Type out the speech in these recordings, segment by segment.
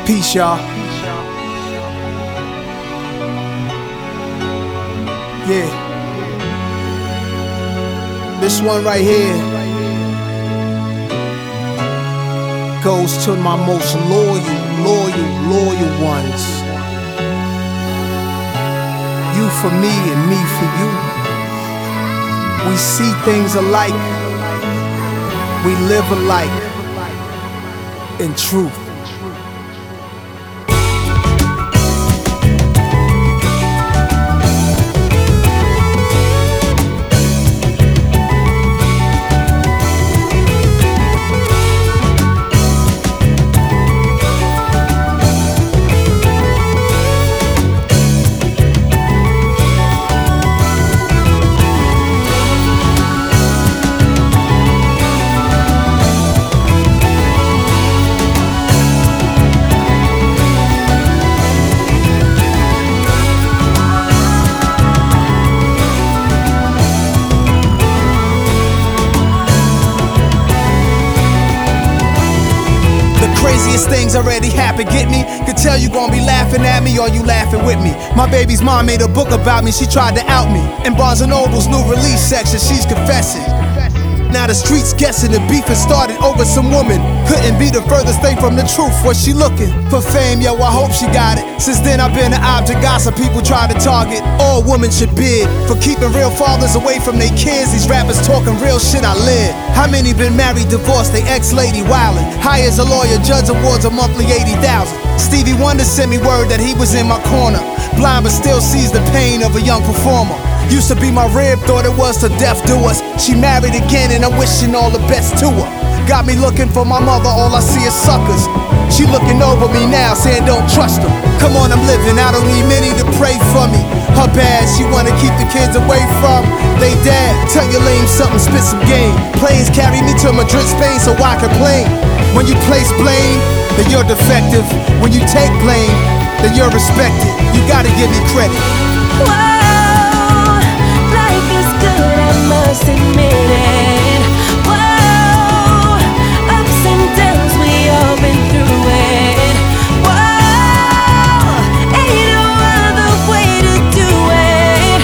Peace, y'all. Yeah. This one right here goes to my most loyal ones. You for me and me for you. We see things alike. We live alike. In truth. Craziest things already happened, get me? Could tell you gon' be laughing at me or you laughing with me. My baby's mom made a book about me, she tried to out me. In Barnes & Noble's new release section, she's confessing. Now the streets guessing the beef has started over some woman. Couldn't be the furthest thing from the truth. Was she looking for fame? Yo, I hope she got it. Since then I've been an object gossip people try to target. All women should bid for keeping real fathers away from their kids. These rappers talking real shit, I live. How many been married, divorced, they ex-lady wildin'? Hires a lawyer, judge awards a monthly 80,000. Stevie Wonder sent me word that he was in my corner. Blind but still sees the pain of a young performer. Used to be my rib, thought it was to death do us. She married again and I'm wishing all the best to her. Got me looking for my mother, all I see is suckers. She looking over me now, saying don't trust them. Come on, I'm living, I don't need many to pray for me. Her bad, she wanna keep the kids away from they dad. Tell your lame something, spit some game. Planes carry me to Madrid, Spain, so I complain. When you place blame, then you're defective. When you take blame, then you're respected. You gotta give me credit. Whoa. Must admit it. Whoa, ups and downs, we all been through it. Whoa, ain't no other way to do it.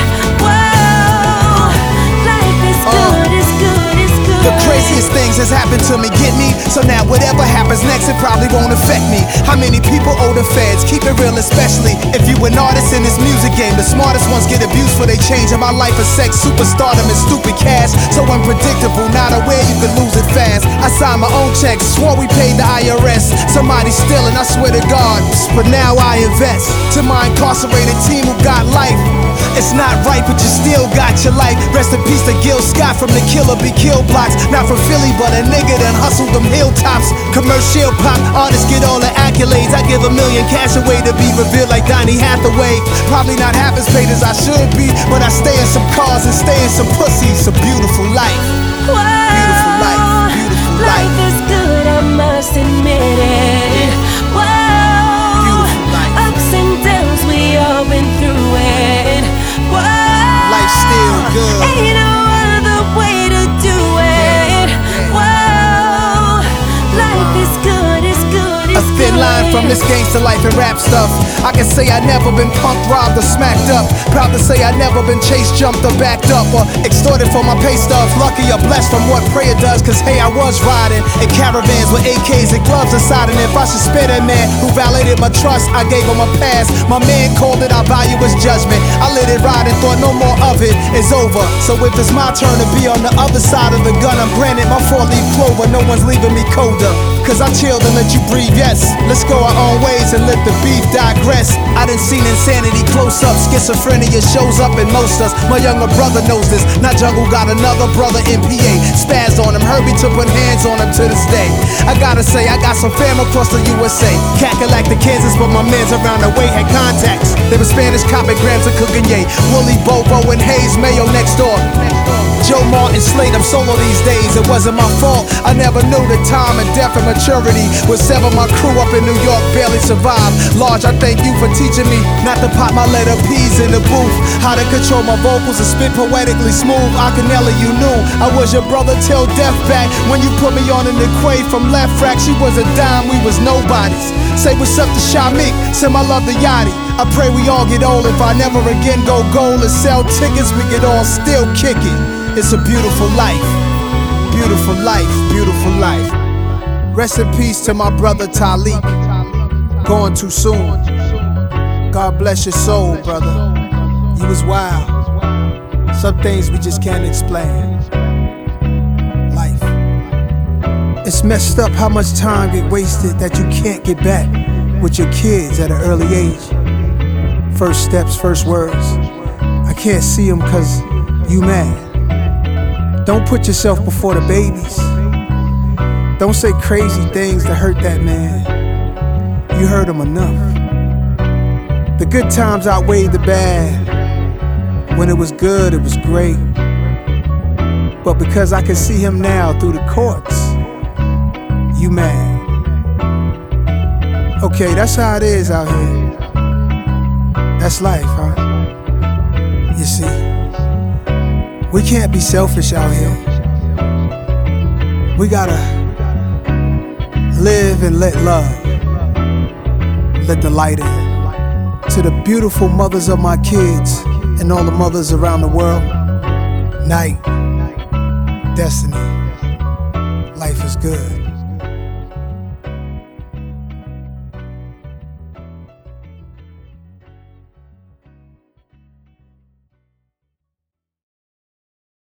Whoa, life is good, it's good, it's good. The craziest things has happened to me, get me? So now whatever happens next, it probably won't affect me. How many people owe the feds? Keep it real, especially if you an artist in this music game. The smartest ones get abused for they change. And my life is sex, superstardom, and stupid cash. So unpredictable, not aware you can lose it fast. I signed my own checks, swore we paid the IRS. Somebody stealing, I swear to God, but now I invest. To my incarcerated team who got life. It's not right, but you still got your life. Rest in peace to Gil Scott from the Killer Be Killed blocks. Not from Philly, but a nigga that hustled them hilltops. Commercial pop, artists get all the accolades. I give $1 million cash away to be revealed like Donny Hathaway. Probably not half as paid as I should be, but I stay in some cars and stay in some pussy. It's a beautiful life. Whoa, beautiful life, beautiful life. Life is good, I must admit it. Whoa, beautiful life. Ups and downs, we all been through it. Whoa, life's still good. Ain't no other way to do it. Whoa, life is good, it's good, it's a thin line from this gangster life and rap stuff. I can say I never been punked, robbed, or smacked up. Proud to say I never been chased, jumped, or backed up, or extorted for my pay stuff. Lucky or blessed from what prayer does, cause hey, I was riding in caravans with AKs and gloves inside. And if I should spare that man who violated my trust, I gave him a pass. My man called it, I value his judgment. I let it ride and thought no more of it is over. So if it's my turn to be on the other side of the gun, I'm granted my 4-leaf clover, no one's leaving me colder. Cause I chilled and let you breathe, yes. Let's go our own ways and let the beef digress. I done seen insanity close up. Schizophrenia shows up in most us. My younger brother knows this. Not Jungle got another brother in PA. Spazzed on him, Herbie to put hands on him to this day. I gotta say, I got some fam across the USA. Cackalack to Kansas, but my mans around the way had contacts. They were Spanish copy grams of cooking, yay. Wooly Bobo and Hayes Mayo next door. Joe Martin Slate, I'm solo these days. It wasn't my fault. I never knew the time and depth and maturity would sever my crew up in New York. barely survive. Large, I thank you for teaching me not to pop my letter P's in the booth. How to control my vocals and spit poetically smooth. Akinela, you knew I was your brother till death back. When you put me on an equate from left rack, she was a dime, we was nobodies. Say what's up to Shamik, send my love to Yachty. I pray we all get old. If I never again go gold and sell tickets, we could all still kick it. It's a beautiful life, beautiful life, beautiful life. Rest in peace to my brother Talik, going too soon. God bless your soul, brother. You was wild. Some things we just can't explain. Life. It's messed up how much time get wasted that you can't get back with your kids at an early age. First steps, first words. I can't see them cause you mad. Don't put yourself before the babies. Don't say crazy things to hurt that man. You hurt him enough. The good times outweighed the bad. When it was good, it was great. But because I can see him now through the courts, you mad. Okay, that's how it is out here. That's life, huh? You see, we can't be selfish out here. We gotta live and let love, let the light in. To the beautiful mothers of my kids and all the mothers around the world, night, destiny, life is good.